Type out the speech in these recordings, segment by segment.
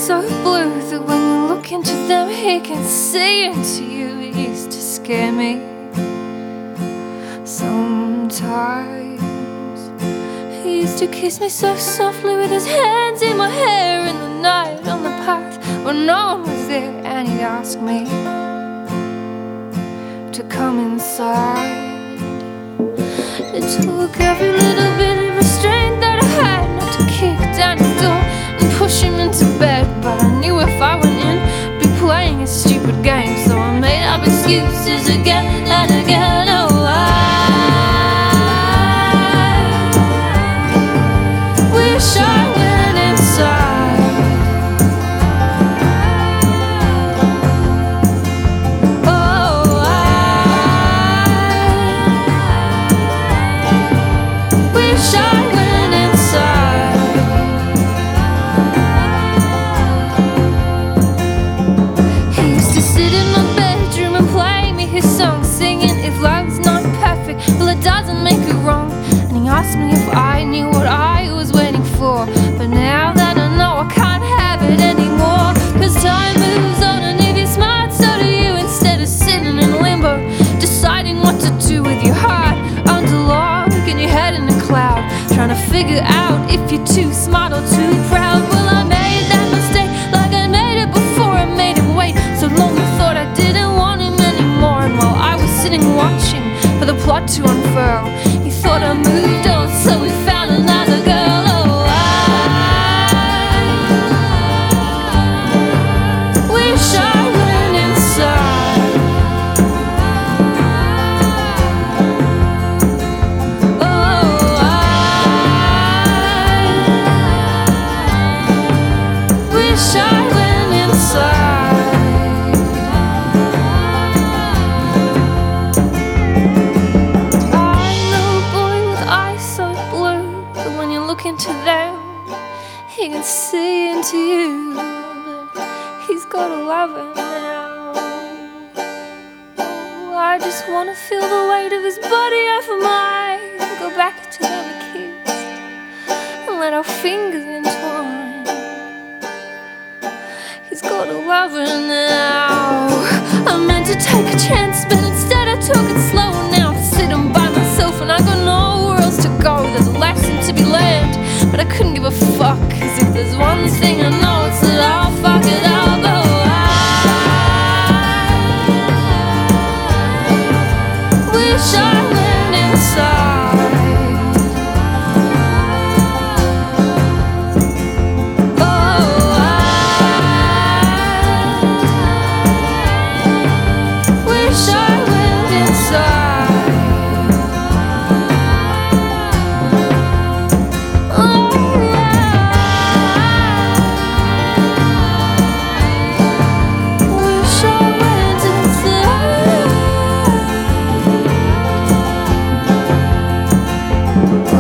so blue that when you look into them, he can see into you. It used to scare me sometimes. He used to kiss me so softly with his hands in my hair in the night on the path when no one was there, and he'd ask me to come inside. It took every little bit of restraint that I had not to kick down his door and push him into bed, but I knew if I went in, I'd be playing a stupid game, so I made up excuses again and again. Oh, I wish I went inside. Oh, I wish I went inside. He used to sit in my bedroom and play me his song, singing, if love's not perfect, well, it doesn't make it wrong. And he asked me if I knew what I was waiting for, but now that I know, I can't have it anymore. Cause time moves on, and if you're smart, so do you. Instead of sitting in limbo, deciding what to do with your heart under lock and your head in a cloud, trying to figure out if you're too smart or too proud. Well, I made that mistake like I made it before. I made him wait so long, I thought I didn't want him anymore. And while I was sitting watching for the plot to unfurl, he thought I moved on, so we found another girl. Oh, I wish I went inside. Oh, I wish I went inside. I know a boy with eyes so blue that when you look into them, he can see into you. But he's got a lover now. Oh, I just wanna feel the weight of his body over mine, go back to where we kissed and let our fingers entwine. He's got a lover now. I meant to take a chance, but instead I took it slow. Now I'm sitting by myself and I got nowhere else to go. There's a lesson to be learned, but I couldn't give a fuck. Cause if there's one thing I know, it's that I'll fuck it up. Oh, I wish I went inside. Oh, I wish I went inside. Oh, wish I went inside. Oh,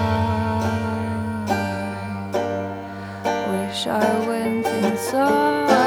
I wish I went inside.